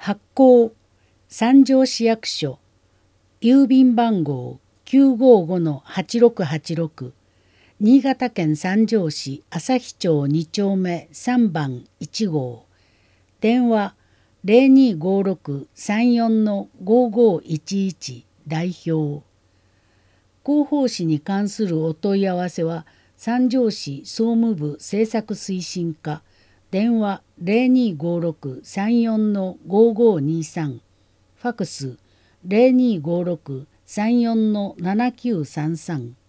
発行三条市役所郵便番号 955-8686 新潟県三条市旭町2丁目3番1号電話025634-5511代表広報誌に関するお問い合わせは三条市総務部政策推進課電話025634-5523ファクス025634-7933